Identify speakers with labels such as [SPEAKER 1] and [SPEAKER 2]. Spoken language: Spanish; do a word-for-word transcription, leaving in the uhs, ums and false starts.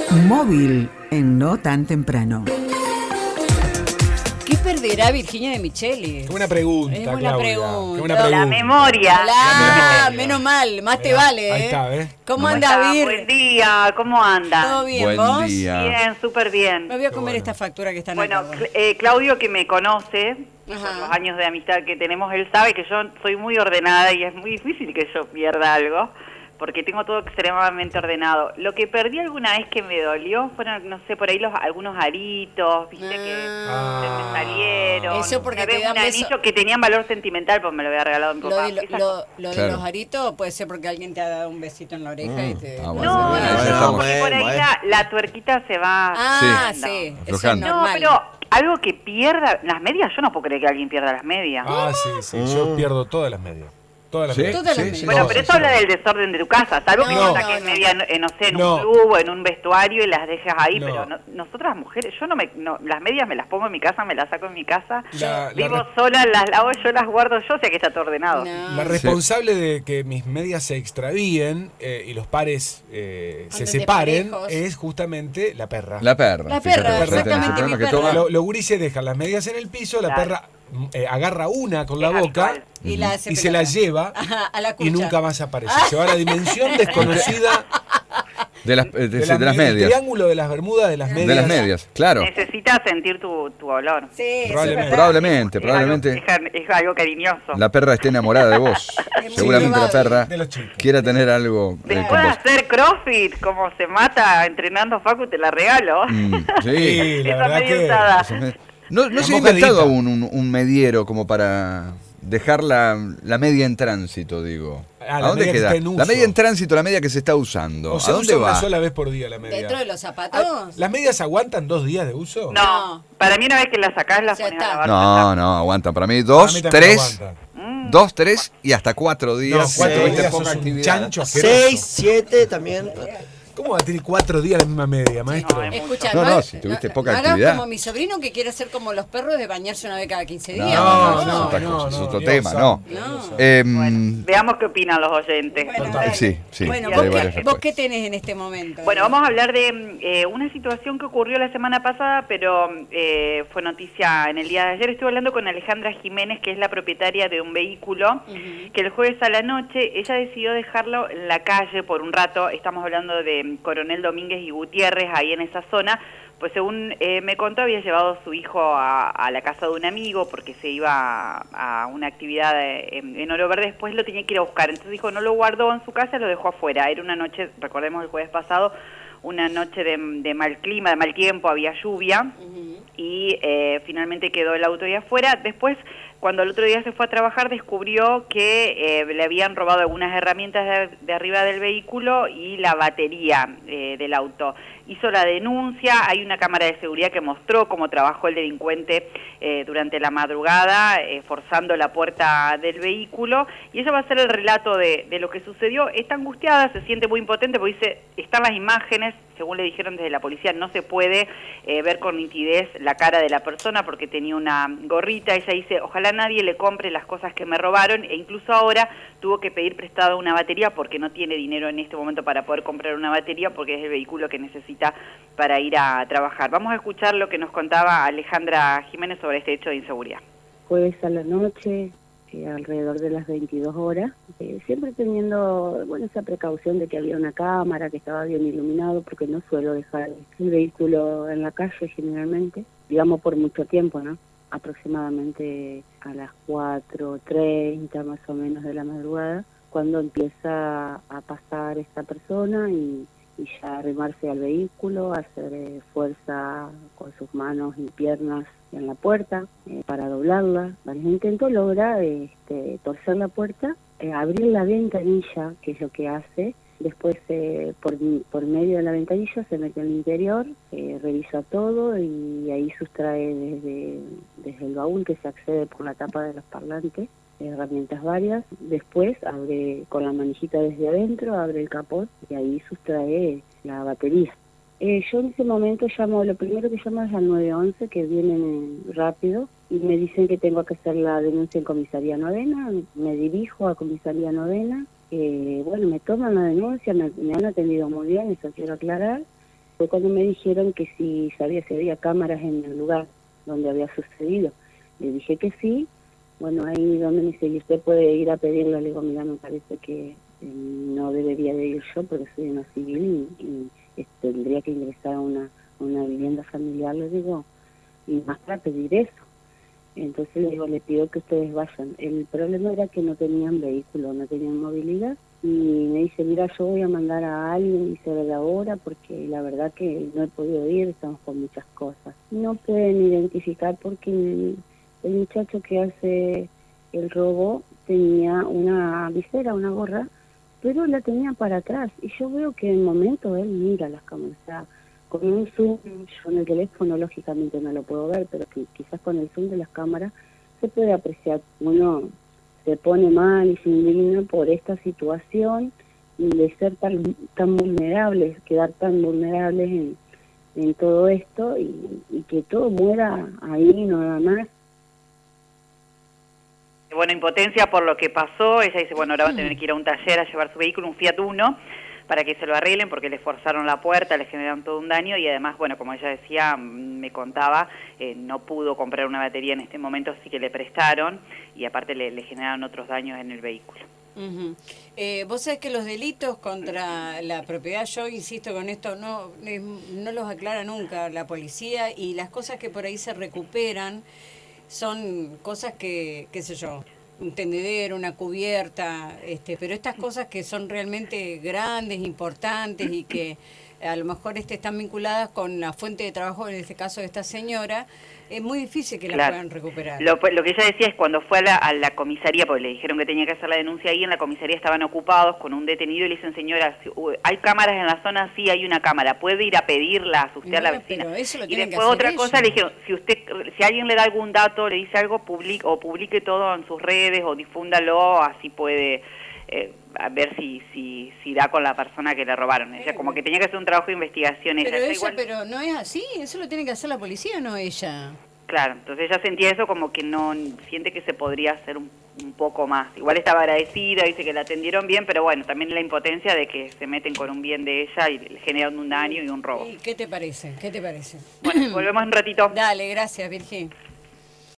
[SPEAKER 1] Móvil en No Tan Temprano.
[SPEAKER 2] ¿Qué perderá Virginia de Micheli?
[SPEAKER 3] Qué buena pregunta,
[SPEAKER 2] Es buena
[SPEAKER 3] Claudia.
[SPEAKER 2] pregunta.
[SPEAKER 3] Qué buena pregunta.
[SPEAKER 4] La memoria.
[SPEAKER 2] La, menos mal, más te
[SPEAKER 3] Mirá,
[SPEAKER 2] vale.
[SPEAKER 3] ahí
[SPEAKER 2] ¿eh?
[SPEAKER 3] está, ¿ves?
[SPEAKER 2] ¿Cómo
[SPEAKER 4] ¿Cómo
[SPEAKER 2] anda,
[SPEAKER 4] está?
[SPEAKER 2] Vir?
[SPEAKER 4] Buen día, ¿cómo anda?
[SPEAKER 2] ¿Todo bien,
[SPEAKER 5] Buen
[SPEAKER 2] vos?
[SPEAKER 5] día.
[SPEAKER 4] Bien, súper bien.
[SPEAKER 2] Me voy a comer
[SPEAKER 3] bueno.
[SPEAKER 2] esta factura que está en
[SPEAKER 4] Bueno,
[SPEAKER 2] acá.
[SPEAKER 4] Cl- eh, Claudio, que me conoce,
[SPEAKER 2] Ajá.
[SPEAKER 4] por los años de amistad que tenemos, él sabe que yo soy muy ordenada y es muy difícil que yo pierda algo, porque tengo todo extremadamente ordenado. Lo que perdí alguna vez que me dolió fueron, no sé, por ahí los algunos aritos, viste, que
[SPEAKER 2] Ah.
[SPEAKER 4] se me salieron.
[SPEAKER 2] Eso porque
[SPEAKER 4] Una
[SPEAKER 2] te
[SPEAKER 4] vez
[SPEAKER 2] dan
[SPEAKER 4] un
[SPEAKER 2] beso-
[SPEAKER 4] anillo que tenían valor sentimental, pues me lo había regalado mi
[SPEAKER 2] Lo
[SPEAKER 4] papá.
[SPEAKER 2] de, lo,
[SPEAKER 4] Esas
[SPEAKER 2] lo- lo de
[SPEAKER 5] Claro.
[SPEAKER 2] los aritos puede ser porque alguien te ha dado un besito en la oreja y te...
[SPEAKER 5] Ah, bueno.
[SPEAKER 4] No,
[SPEAKER 5] Bueno,
[SPEAKER 4] no,
[SPEAKER 5] ya
[SPEAKER 4] no,
[SPEAKER 5] estamos.
[SPEAKER 4] porque por ahí
[SPEAKER 5] Bueno,
[SPEAKER 4] la, la tuerquita se va...
[SPEAKER 2] Ah,
[SPEAKER 5] Sí.
[SPEAKER 2] sí, eso es
[SPEAKER 5] Aflojando.
[SPEAKER 4] No,
[SPEAKER 2] normal.
[SPEAKER 4] pero algo que pierda... Las medias, yo no puedo creer que alguien pierda las medias.
[SPEAKER 3] Ah, sí, sí. Yo pierdo todas las medias. Todas las
[SPEAKER 5] ¿Sí?
[SPEAKER 3] medias.
[SPEAKER 2] Todas las
[SPEAKER 5] Sí,
[SPEAKER 2] medias.
[SPEAKER 5] sí.
[SPEAKER 4] Bueno,
[SPEAKER 3] No,
[SPEAKER 4] pero
[SPEAKER 3] sí,
[SPEAKER 4] eso
[SPEAKER 3] sí.
[SPEAKER 4] habla del desorden de tu casa, salvo que
[SPEAKER 2] No,
[SPEAKER 4] no, saques
[SPEAKER 2] no, no.
[SPEAKER 4] media, eh, no sé, en
[SPEAKER 3] No.
[SPEAKER 4] un club o en un vestuario y las dejas ahí,
[SPEAKER 3] No.
[SPEAKER 4] pero no- nosotras mujeres, yo no me, no, las medias me las pongo en mi casa, me las saco en mi casa,
[SPEAKER 3] La- la
[SPEAKER 4] vivo
[SPEAKER 3] re-
[SPEAKER 4] sola, las lavo, yo las guardo yo, sé que está todo ordenado.
[SPEAKER 2] No.
[SPEAKER 3] La responsable de que mis medias se extravíen eh, y los pares eh, se
[SPEAKER 2] Anden
[SPEAKER 3] separen
[SPEAKER 2] desparejos.
[SPEAKER 3] es justamente la perra.
[SPEAKER 5] La perra.
[SPEAKER 2] La
[SPEAKER 5] fíjate,
[SPEAKER 2] perra,
[SPEAKER 5] fíjate,
[SPEAKER 3] exactamente,
[SPEAKER 5] ese
[SPEAKER 2] mi
[SPEAKER 5] problema que
[SPEAKER 2] perra.
[SPEAKER 5] toma-
[SPEAKER 3] Lo- los gurises dejan las medias en el piso, la
[SPEAKER 4] Claro.
[SPEAKER 3] perra mm, eh, agarra una con la
[SPEAKER 4] Es
[SPEAKER 3] boca
[SPEAKER 4] habitual.
[SPEAKER 2] Y, la hace
[SPEAKER 3] y se la
[SPEAKER 2] pelota.
[SPEAKER 3] lleva
[SPEAKER 2] Ajá, a la
[SPEAKER 3] y
[SPEAKER 2] cucha.
[SPEAKER 3] nunca más aparece. Se va a la dimensión desconocida
[SPEAKER 5] de las, eh, de,
[SPEAKER 3] de,
[SPEAKER 5] de
[SPEAKER 3] las
[SPEAKER 5] las
[SPEAKER 3] me- el
[SPEAKER 5] medias.
[SPEAKER 3] triángulo de las bermudas de las medias.
[SPEAKER 5] De las medias, claro.
[SPEAKER 4] Necesitas sentir tu, tu olor.
[SPEAKER 2] Sí, eso es
[SPEAKER 3] Probablemente.
[SPEAKER 2] verdad.
[SPEAKER 5] Probablemente,
[SPEAKER 4] Es
[SPEAKER 5] probablemente
[SPEAKER 4] algo, es, es algo cariñoso.
[SPEAKER 5] la perra esté enamorada de vos.
[SPEAKER 2] muy
[SPEAKER 5] Seguramente la
[SPEAKER 2] probable.
[SPEAKER 5] perra
[SPEAKER 3] De los chicos.
[SPEAKER 5] quiera tener algo eh, con
[SPEAKER 4] Después de
[SPEAKER 5] vos.
[SPEAKER 4] hacer CrossFit, como se mata entrenando Facu, te la regalo.
[SPEAKER 5] Mm, sí.
[SPEAKER 3] Sí, la
[SPEAKER 4] Esa
[SPEAKER 3] verdad
[SPEAKER 4] media
[SPEAKER 3] que...
[SPEAKER 4] usada.
[SPEAKER 5] Eso me- No, no
[SPEAKER 3] La
[SPEAKER 5] se ha
[SPEAKER 3] mojadita.
[SPEAKER 5] inventado aún un, un mediero como para dejar la, la media en tránsito, digo.
[SPEAKER 3] Ah,
[SPEAKER 5] ¿A
[SPEAKER 3] la
[SPEAKER 5] dónde
[SPEAKER 3] media que
[SPEAKER 5] queda?
[SPEAKER 3] está en
[SPEAKER 5] La
[SPEAKER 3] uso.
[SPEAKER 5] media en tránsito, la media que se está usando.
[SPEAKER 3] O se
[SPEAKER 5] ¿A dónde
[SPEAKER 3] usa una
[SPEAKER 5] va?
[SPEAKER 3] sola vez por día la media.
[SPEAKER 2] ¿Dentro de los zapatos?
[SPEAKER 3] ¿Las medias aguantan dos días de uso?
[SPEAKER 4] No, para mí una vez que la sacás la
[SPEAKER 2] Ya
[SPEAKER 4] pones a
[SPEAKER 2] está.
[SPEAKER 4] lavar.
[SPEAKER 5] No, no, aguanta. Para mí
[SPEAKER 3] A
[SPEAKER 5] dos,
[SPEAKER 3] mí también
[SPEAKER 5] tres,
[SPEAKER 3] aguanta.
[SPEAKER 4] Mm.
[SPEAKER 5] dos, tres y hasta cuatro
[SPEAKER 3] No,
[SPEAKER 5] días.
[SPEAKER 3] cuatro
[SPEAKER 5] si tuviste
[SPEAKER 3] días
[SPEAKER 5] poca
[SPEAKER 3] sos un
[SPEAKER 5] actividad.
[SPEAKER 3] chancho asqueroso.
[SPEAKER 6] Seis, siete también.
[SPEAKER 3] ¿Cómo va a tener cuatro días la misma media, maestro?
[SPEAKER 4] No, es
[SPEAKER 2] Escucha,
[SPEAKER 5] No,
[SPEAKER 2] no,
[SPEAKER 5] no, si tuviste poca
[SPEAKER 2] hagas
[SPEAKER 5] actividad.
[SPEAKER 2] como mi sobrino que quiere hacer como los perros de bañarse una vez cada quince
[SPEAKER 5] No,
[SPEAKER 2] días.
[SPEAKER 3] No,
[SPEAKER 5] no, eso
[SPEAKER 3] no,
[SPEAKER 5] es otra
[SPEAKER 3] no,
[SPEAKER 5] cosa, es
[SPEAKER 3] no,
[SPEAKER 5] otro
[SPEAKER 3] Dios
[SPEAKER 5] tema,
[SPEAKER 3] santo,
[SPEAKER 5] no.
[SPEAKER 3] Dios santo.
[SPEAKER 5] Eh,
[SPEAKER 4] Bueno, veamos qué opinan los oyentes.
[SPEAKER 2] Bueno,
[SPEAKER 3] Total.
[SPEAKER 2] dale.
[SPEAKER 5] sí, sí,
[SPEAKER 2] Bueno,
[SPEAKER 5] hay
[SPEAKER 2] ¿vos,
[SPEAKER 5] varias
[SPEAKER 2] qué,
[SPEAKER 5] respuestas.
[SPEAKER 2] vos qué tenés en este momento?
[SPEAKER 4] Bueno, vamos a hablar de eh, una situación que ocurrió la semana pasada, pero eh, fue noticia en el día de ayer. Estuve hablando con Alejandra Jiménez, que es la propietaria de un vehículo,
[SPEAKER 2] Ujú.
[SPEAKER 4] que el jueves a la noche ella decidió dejarlo en la calle por un rato. Estamos hablando de Coronel Domínguez y Gutiérrez, ahí en esa zona. Pues según eh, me contó, había llevado a su hijo a, a la casa de un amigo porque se iba a, a una actividad de- en, en Oro Verde, después lo tenía que ir a buscar. Entonces dijo, no lo guardó en su casa, lo dejó afuera. Era una noche, recordemos el jueves pasado, una noche de, de mal clima, de mal tiempo, había lluvia
[SPEAKER 2] Ujú.
[SPEAKER 4] y eh, finalmente quedó el auto ahí afuera. Después, cuando el otro día se fue a trabajar, descubrió que eh, le habían robado algunas herramientas de, de arriba del vehículo y la batería eh, del auto. Hizo la denuncia, hay una cámara de seguridad que mostró cómo trabajó el delincuente eh, durante la madrugada, eh, forzando la puerta del vehículo, y ella va a hacer el relato de, de lo que sucedió. Está angustiada, se siente muy impotente, porque dice, están las imágenes, según le dijeron desde la policía, no se puede eh, ver con nitidez la cara de la persona porque tenía una gorrita. Ella dice, ojalá nadie le compre las cosas que me robaron, e incluso ahora tuvo que pedir prestado una batería porque no tiene dinero en este momento para poder comprar una batería, porque es el vehículo que necesita para ir a trabajar. Vamos a escuchar lo que nos contaba Alejandra Jiménez sobre este hecho de inseguridad.
[SPEAKER 7] Jueves a la noche, eh, alrededor de las veintidós horas, eh, siempre teniendo bueno esa precaución de que había una cámara, que estaba bien iluminado, porque no suelo dejar el vehículo en la calle generalmente, digamos por mucho tiempo, ¿no? Aproximadamente a las cuatro treinta más o menos de la madrugada, cuando empieza a pasar esta persona y, y ya arrimarse al vehículo, hacer eh, fuerza con sus manos y piernas en la puerta eh, para doblarla. Varios intentos logra este, torcer la puerta, eh, abrir la ventanilla, que es lo que hace. Después, eh, por, por medio de la ventanilla, se mete al interior, eh, revisa todo y ahí sustrae desde, desde el baúl, que se accede por la tapa de los parlantes, herramientas varias. Después abre con la manijita desde adentro, abre el capot y ahí sustrae la batería. Eh, yo en ese momento llamo, lo primero que llamo es al nueve once, que vienen eh, rápido, y me dicen que tengo que hacer la denuncia en comisaría novena. Me dirijo a comisaría novena. Eh, bueno, me toman la denuncia, me, me han atendido muy bien, eso quiero aclarar. fue cuando me dijeron que si sabía si había cámaras en el lugar donde había sucedido. Le dije que sí. Bueno, ahí donde me dice, y usted puede ir a pedirlo. Le digo, mira, me parece que eh, no debería de ir yo porque soy una civil y, y eh, tendría que ingresar a una, a una vivienda familiar, le digo, y más para pedir eso. Entonces le digo, le pido que ustedes vayan. El problema era que no tenían vehículo, no tenían movilidad. Y me dice, mira, yo voy a mandar a alguien y se ve la hora porque la verdad que no he podido ir, estamos con muchas cosas. No pueden identificar porque el, el muchacho que hace el robo tenía una visera, una gorra, pero la tenía para atrás. Y yo veo que en el momento él mira las cámaras, o sea, con un zoom, yo en el teléfono lógicamente no lo puedo ver, pero que quizás con el zoom de las cámaras se puede apreciar. Uno se pone mal y se indigna por esta situación de ser tan, tan vulnerables, quedar tan vulnerables en, en todo esto y, y que todo muera ahí nada más.
[SPEAKER 4] Bueno, impotencia por lo que pasó. Ella dice, bueno, ahora va a tener que ir a un taller a llevar su vehículo, un Fiat Uno, para que se lo arreglen porque le forzaron la puerta, le generaron todo un daño y además, bueno, como ella decía, me contaba, eh, no pudo comprar una batería en este momento, sí que le prestaron y aparte le, le generaron otros daños en el vehículo.
[SPEAKER 2] Uh-huh. eh, vos sabés que los delitos contra la propiedad, yo insisto con esto, no, eh, no los aclara nunca la policía y las cosas que por ahí se recuperan son cosas que, qué sé yo, un tendedero, una cubierta, este, pero estas cosas que son realmente grandes, importantes y que a lo mejor este, están vinculadas con la fuente de trabajo, en este caso de esta señora, es muy difícil que las
[SPEAKER 4] Claro.
[SPEAKER 2] puedan recuperar.
[SPEAKER 4] Lo, lo que ella decía es cuando fue a la, a la comisaría, porque le dijeron que tenía que hacer la denuncia ahí, en la comisaría estaban ocupados con un detenido y le dicen, señora, si, uh, ¿hay cámaras en la zona? Sí, hay una cámara, ¿puede ir a pedirla, a usted a la
[SPEAKER 2] No,
[SPEAKER 4] vecina?
[SPEAKER 2] pero eso lo
[SPEAKER 4] Y
[SPEAKER 2] tienen que
[SPEAKER 4] después
[SPEAKER 2] hacer
[SPEAKER 4] otra
[SPEAKER 2] ellos.
[SPEAKER 4] cosa, le dijeron, si usted, si alguien le da algún dato, le dice algo, publique, o publique todo en sus redes o difúndalo, así puede... Eh, a ver si, si si da con la persona que le robaron. Ella como que tenía que hacer un trabajo de investigación.
[SPEAKER 2] Pero
[SPEAKER 4] ella,
[SPEAKER 2] ella,
[SPEAKER 4] igual,
[SPEAKER 2] pero no es así, eso lo tiene que hacer la policía, no ella.
[SPEAKER 4] Claro, entonces ella sentía eso como que no, siente que se podría hacer un, un poco más. Igual estaba agradecida, dice que la atendieron bien, pero bueno, también la impotencia de que se meten con un bien de ella y le generan un daño y un robo.
[SPEAKER 2] ¿Y qué te parece? ¿Qué te parece?
[SPEAKER 4] Bueno, volvemos un ratito.
[SPEAKER 2] Dale, gracias, Virgin.